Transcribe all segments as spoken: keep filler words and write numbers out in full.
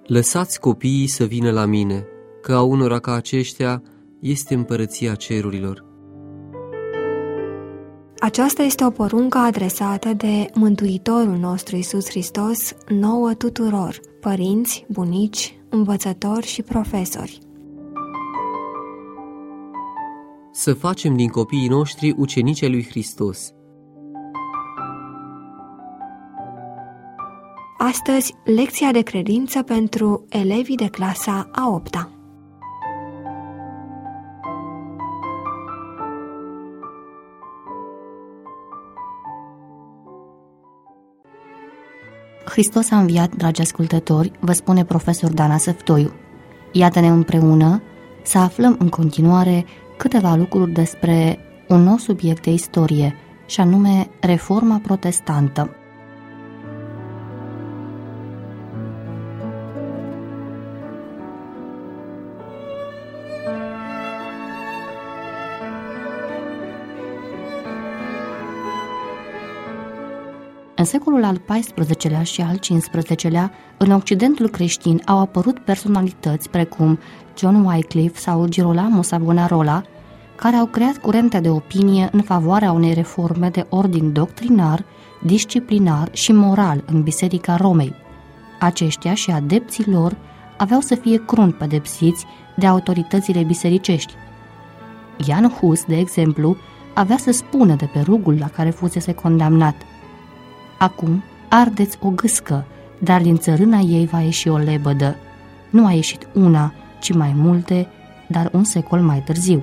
Lăsați copiii să vină la mine, că a unora ca aceștia este împărăția cerurilor. Aceasta este o poruncă adresată de Mântuitorul nostru Iisus Hristos nouă tuturor, părinți, bunici, învățători și profesori. Să facem din copiii noștri ucenici ai lui Hristos. Astăzi, lecția de credință pentru elevii de clasa a opta. Hristos a înviat, dragi ascultători, vă spune profesor Dana Săftoiu. Iată-ne împreună să aflăm în continuare câteva lucruri despre un nou subiect de istorie, și anume Reforma Protestantă. În secolul al paisprezecelea și al cincisprezecelea, în Occidentul creștin au apărut personalități precum John Wycliffe sau Girolamo Savonarola, care au creat curente de opinie în favoarea unei reforme de ordin doctrinar, disciplinar și moral în Biserica Romei. Aceștia și adepții lor aveau să fie crunt pedepsiți de autoritățile bisericești. Jan Hus, de exemplu, avea să spună de pe rugul la care fusese condamnat: acum ardeți o gâscă, dar din țărâna ei va ieși o lebădă. Nu a ieșit una, ci mai multe, dar un secol mai târziu.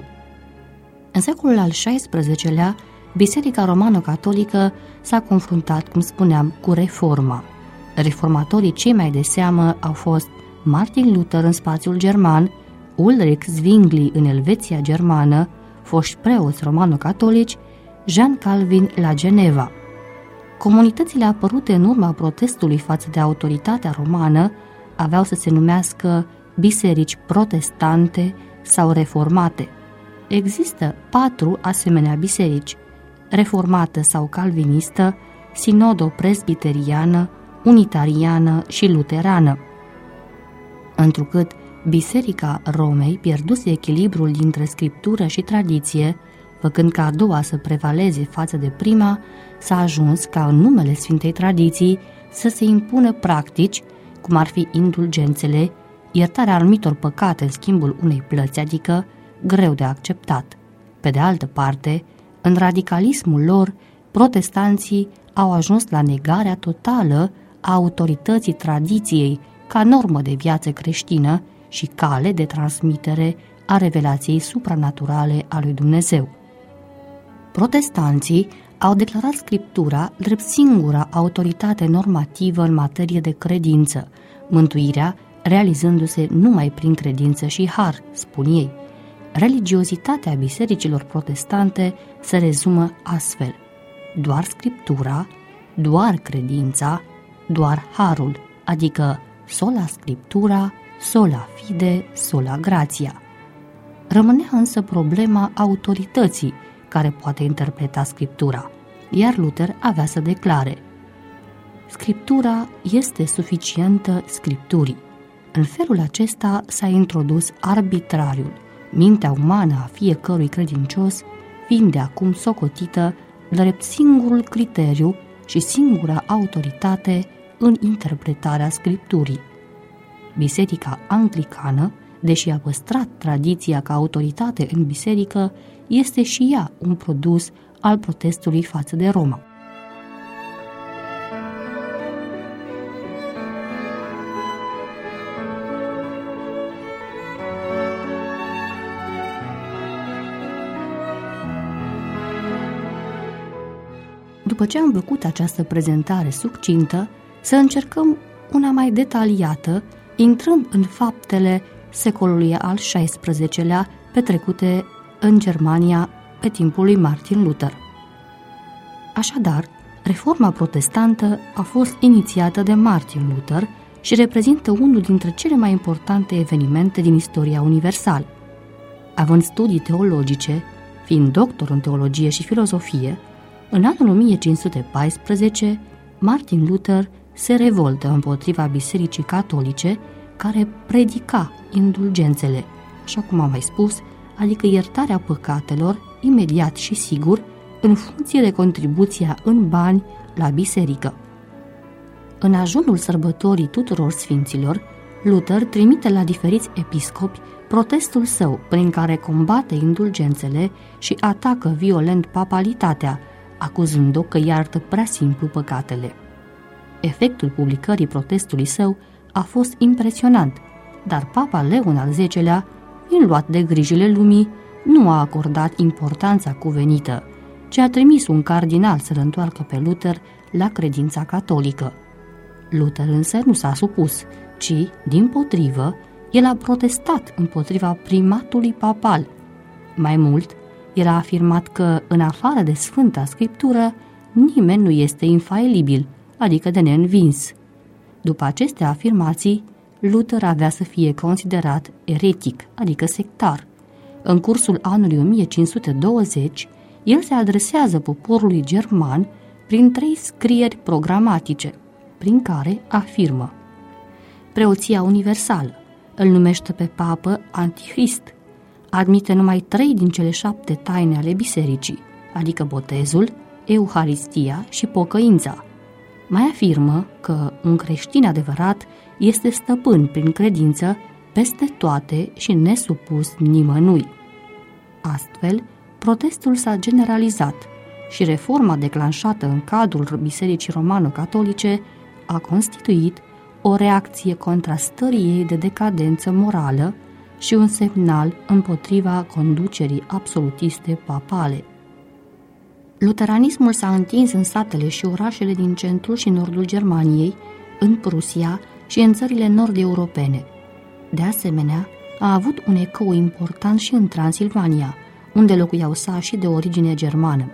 În secolul al șaisprezecelea, Biserica Romano-Catolică s-a confruntat, cum spuneam, cu reforma. Reformatorii cei mai de seamă au fost Martin Luther în spațiul german, Ulrich Zwingli în Elveția germană, foști preoți romano-catolici, Jean Calvin la Geneva. Comunitățile apărute în urma protestului față de autoritatea romană aveau să se numească biserici protestante sau reformate. Există patru asemenea biserici: reformată sau calvinistă, sinodo-presbiteriană, unitariană și luterană. Întrucât Biserica Romei pierduse echilibrul dintre scriptură și tradiție, făcând ca a doua să prevaleze față de prima, s-a ajuns ca în numele Sfintei Tradiții să se impună practici, cum ar fi indulgențele, iertarea anumitor păcate în schimbul unei plăți, adică greu de acceptat. Pe de altă parte, în radicalismul lor, protestanții au ajuns la negarea totală a autorității tradiției ca normă de viață creștină și cale de transmitere a revelației supranaturale a lui Dumnezeu. Protestanții au declarat Scriptura drept singura autoritate normativă în materie de credință, mântuirea realizându-se numai prin credință și har, spun ei. Religiozitatea bisericilor protestante se rezumă astfel: doar Scriptura, doar credința, doar harul, adică sola Scriptura, sola fide, sola gratia. Rămânea însă problema autorității care poate interpreta Scriptura, iar Luther avea să declare: Scriptura este suficientă Scripturii. În felul acesta s-a introdus arbitrariul, mintea umană a fiecărui credincios fiind de acum socotită drept singurul criteriu și singura autoritate în interpretarea Scripturii. Biserica anglicană, deși a păstrat tradiția ca autoritate în biserică, este și ea un produs al protestului față de Roma. După ce am făcut această prezentare succintă, să încercăm una mai detaliată, intrând în faptele secolului al șaisprezecelea petrecute în Germania pe timpul lui Martin Luther. Așadar, reforma protestantă a fost inițiată de Martin Luther și reprezintă unul dintre cele mai importante evenimente din istoria universală. Având studii teologice, fiind doctor în teologie și filozofie, în anul o mie cinci sute paisprezece, Martin Luther se revoltă împotriva Bisericii Catolice, care predica indulgențele, așa cum am mai spus, adică iertarea păcatelor imediat și sigur, în funcție de contribuția în bani la biserică. În ajunul sărbătorii tuturor sfinților, Luther trimite la diferiți episcopi protestul său prin care combate indulgențele și atacă violent papalitatea, acuzând-o că iartă prea simplu păcatele. Efectul publicării protestului său a fost impresionant, dar Papa Leon al zecelea, înluat de grijile lumii, nu a acordat importanța cuvenită, ci a trimis un cardinal să-l întoarcă pe Luther la credința catolică. Luther însă nu s-a supus, ci, dimpotrivă, el a protestat împotriva primatului papal. Mai mult, el a afirmat că, în afară de Sfânta Scriptură, nimeni nu este infailibil, adică de neînvins. După aceste afirmații, Luther avea să fie considerat eretic, adică sectar. În cursul anului o mie cinci sute douăzeci, el se adresează poporului german prin trei scrieri programatice, prin care afirmă: preoția universală, îl numește pe papă antichrist, admite numai trei din cele șapte taine ale bisericii, adică botezul, euharistia și pocăința. Mai afirmă că un creștin adevărat este stăpân prin credință peste toate și nesupus nimănui. Astfel, protestul s-a generalizat și reforma declanșată în cadrul Bisericii Romano-Catolice a constituit o reacție contra stării ei de decadență morală și un semnal împotriva conducerii absolutiste papale. Luteranismul s-a întins în satele și orașele din centrul și nordul Germaniei, în Prusia și în țările nord-europene. De asemenea, a avut un ecou important și în Transilvania, unde locuiau sașii de origine germană.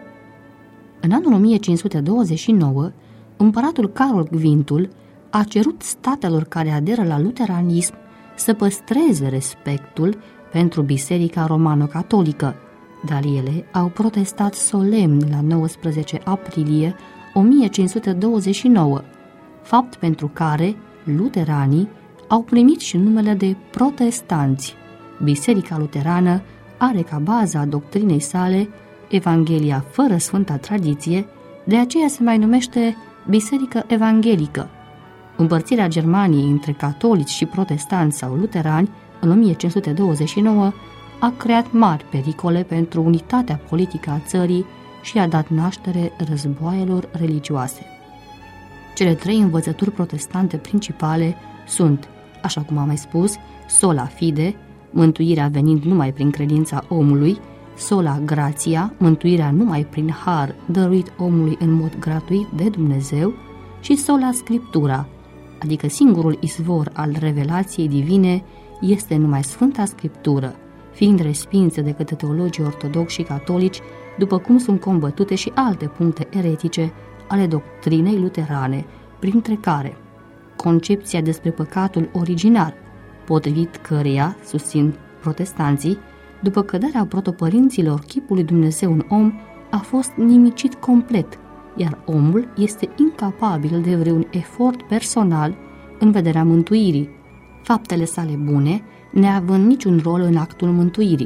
În anul o mie cinci sute douăzeci și nouă, împăratul Carol Gvintul a cerut statelor care aderă la luteranism să păstreze respectul pentru Biserica Romano-Catolică, dar ele au protestat solemn la nouăsprezece aprilie o mie cinci sute douăzeci și nouă, fapt pentru care luteranii au primit și numele de protestanți. Biserica luterană are ca bază a doctrinei sale Evanghelia fără sfânta tradiție, de aceea se mai numește Biserică Evanghelică. Împărțirea Germaniei între catolici și protestanți sau luterani în o mie cinci sute douăzeci și nouă a creat mari pericole pentru unitatea politică a țării și a dat naștere războaielor religioase. Cele trei învățături protestante principale sunt, așa cum am mai spus, sola fide, mântuirea venind numai prin credința omului, sola gratia, mântuirea numai prin har dăruit omului în mod gratuit de Dumnezeu, și sola scriptura, adică singurul izvor al revelației divine este numai Sfânta Scriptură, fiind respinsă de către teologii ortodoxi și catolici, după cum sunt combătute și alte puncte eretice ale doctrinei luterane, printre care concepția despre păcatul originar, potrivit căreia, susțin protestanții, după căderea protopărinților chipului Dumnezeu în om, a fost nimicit complet, iar omul este incapabil de vreun efort personal în vederea mântuirii, faptele sale bune neavând niciun rol în actul mântuirii.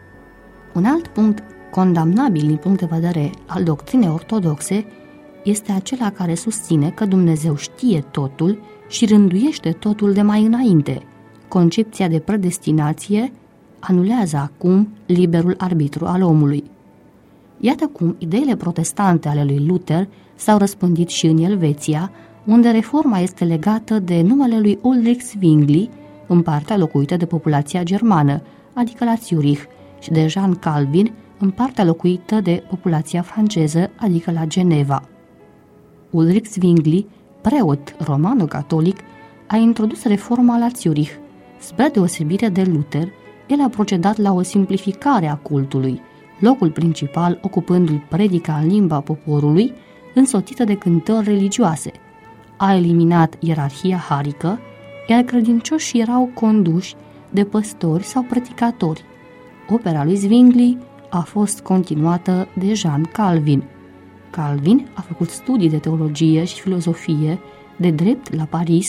Un alt punct condamnabil din punct de vedere al doctrinei ortodoxe este acela care susține că Dumnezeu știe totul și rânduiește totul de mai înainte. Concepția de predestinație anulează acum liberul arbitru al omului. Iată cum ideile protestante ale lui Luther s-au răspândit și în Elveția, unde reforma este legată de numele lui Ulrich Zwingli, în partea locuită de populația germană, adică la Zurich, și de Jean Calvin, în partea locuită de populația franceză, adică la Geneva. Ulrich Zwingli, preot romano-catolic, a introdus reforma la Zurich. Spre deosebire de Luther, el a procedat la o simplificare a cultului, locul principal ocupându-l predica în limba poporului, însoțită de cântări religioase. A eliminat ierarhia harică, iar credincioșii erau conduși de păstori sau predicatori. Opera lui Zwingli a fost continuată de Jean Calvin. Calvin a făcut studii de teologie și filozofie de drept la Paris,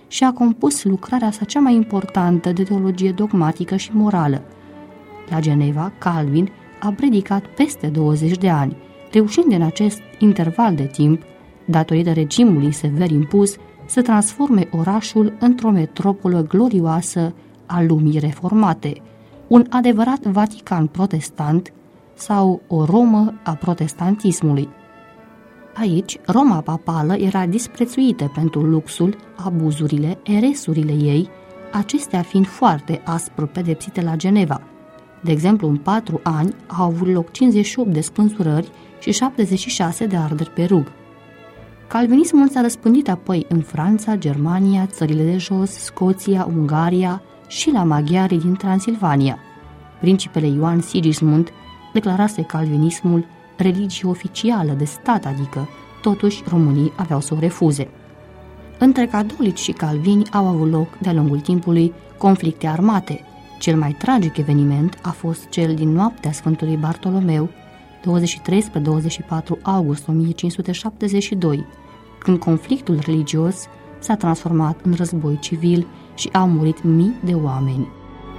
și a compus lucrarea sa cea mai importantă de teologie dogmatică și morală. La Geneva, Calvin a predicat peste douăzeci de ani, reușind în acest interval de timp, datorită regimului sever impus, să transforme orașul într-o metropolă glorioasă a lumii reformate, un adevărat Vatican protestant sau o Romă a protestantismului. Aici, Roma papală era disprețuită pentru luxul, abuzurile, eresurile ei, acestea fiind foarte aspru pedepsite la Geneva. De exemplu, în patru ani au avut loc cincizeci și opt de spânzurări și șaptezeci și șase de arderi pe rug. Calvinismul s-a răspândit apoi în Franța, Germania, țările de jos, Scoția, Ungaria și la maghiarii din Transilvania. Principele Ioan Sigismund declarase calvinismul religie oficială de stat, adică totuși românii aveau să o refuze. Între catolici și calvini au avut loc de-a lungul timpului conflicte armate. Cel mai tragic eveniment a fost cel din noaptea Sfântului Bartolomeu, douăzeci și trei spre douăzeci și patru august o mie cinci sute șaptezeci și doi, când conflictul religios s-a transformat în război civil și au murit mii de oameni.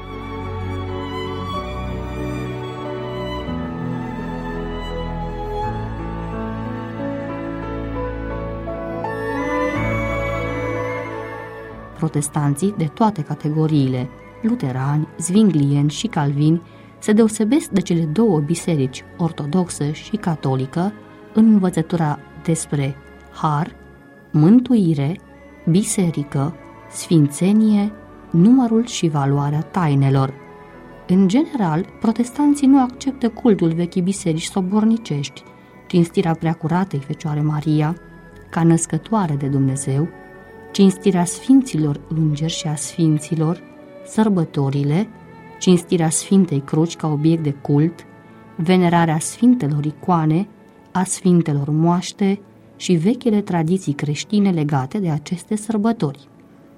Protestanții de toate categoriile, luterani, zwinglieni și calvini, se deosebesc de cele două biserici, ortodoxă și catolică, în învățătura despre har, mântuire, biserică, sfințenie, numărul și valoarea tainelor. În general, protestanții nu acceptă cultul vechii biserici sobornicești, cinstirea preacuratei Fecioare Maria, ca născătoare de Dumnezeu, cinstirea sfinților îngeri și a sfinților, sărbătorile, cinstirea Sfintei Cruci ca obiect de cult, venerarea sfintelor icoane, a sfintelor moaște și vechile tradiții creștine legate de aceste sărbători.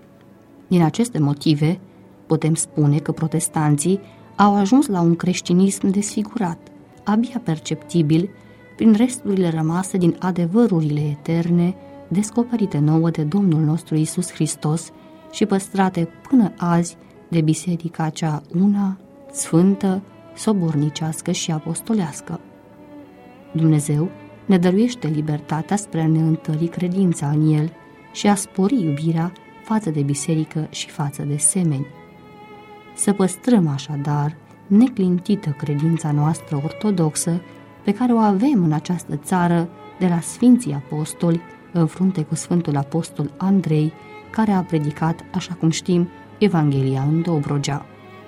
Din aceste motive, putem spune că protestanții au ajuns la un creștinism desfigurat, abia perceptibil prin resturile rămase din adevărurile eterne descoperite nouă de Domnul nostru Iisus Hristos și păstrate până azi de biserica cea una, sfântă, sobornicească și apostolească. Dumnezeu ne dăruiește libertatea spre a ne întări credința în El și a spori iubirea față de biserică și față de semeni. Să păstrăm așadar neclintită credința noastră ortodoxă pe care o avem în această țară de la Sfinții Apostoli, în frunte cu Sfântul Apostol Andrei, care a predicat, așa cum știm, Evanghelia în Dobrogea.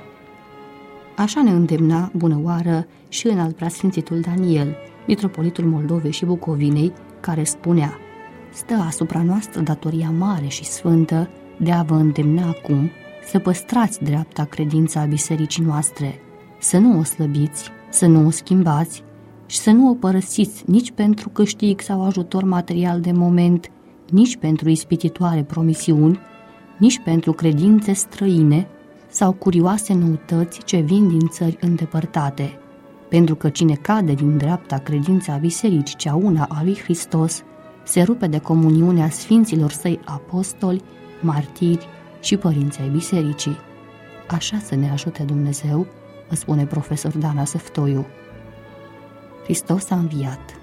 Așa ne îndemna bunăoară și înalt preasfințitul Daniel, mitropolitul Moldovei și Bucovinei, care spunea: stă asupra noastră datoria mare și sfântă de a vă îndemna acum să păstrați dreapta credința a bisericii noastre, să nu o slăbiți, să nu o schimbați și să nu o părăsiți nici pentru câștig sau ajutor material de moment, nici pentru ispititoare promisiuni, nici pentru credințe străine sau curioase noutăți ce vin din țări îndepărtate, pentru că cine cade din dreapta credința bisericii cea una a lui Hristos se rupe de comuniunea sfinților săi apostoli, martiri și părinții ai bisericii. Așa să ne ajute Dumnezeu, vă spune profesor Dana Săftoiu. Hristos a înviat!